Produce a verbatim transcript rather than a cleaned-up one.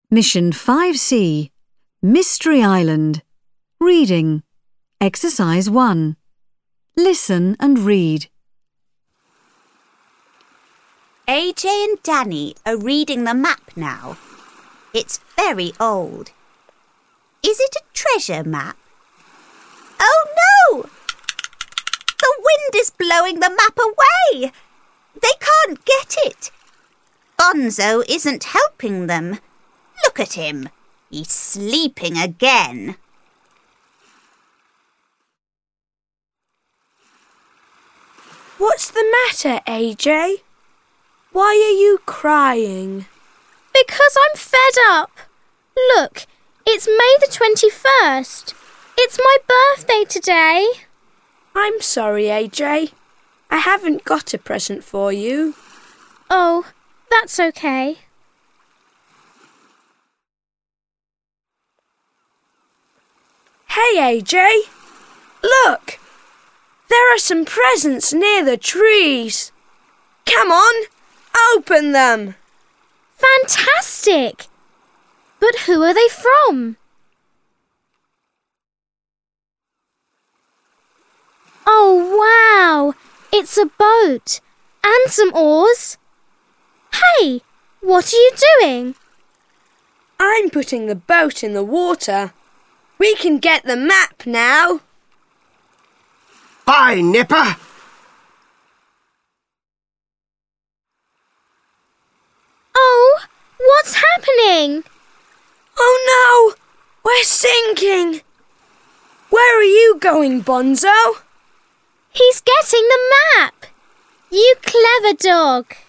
Mission five C, Mystery Island. Reading. Exercise one. Listen and read. A J and Danny are reading the map now. It's very old. Is it a treasure map? Oh no! The wind is blowing the map away. They can't get it. Bonzo isn't helping them. Look at him. He's sleeping again. What's the matter, A J? Why are you crying? Because I'm fed up. Look, it's May the twenty-first. It's my birthday today. I'm sorry, A J. I haven't got a present for you. Oh, that's okay. Hey, A J. Look! There are some presents near the trees. Come on, open them. Fantastic! But who are they from? Oh, wow! It's a boat and some oars. Hey, what are you doing? I'm putting the boat in the water. We can get the map now. Bye, Nipper. Oh, what's happening? Oh no, we're sinking. Where are you going, Bonzo? He's getting the map. You clever dog.